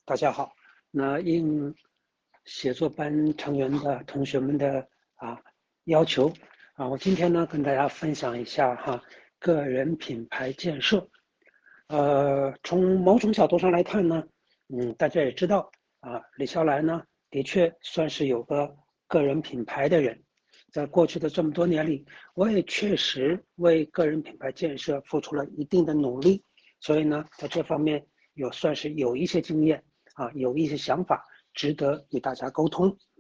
大家好。那应写作班成员的同学们的要求我今天呢跟大家分享一下个人品牌建设。从某种角度上来看呢，大家也知道李笑来呢的确算是有个人品牌的人。在过去的这么多年里，我也确实为个人品牌建设付出了一定的努力，所以呢，在这方面算是有一些经验有一些想法值得与大家沟通。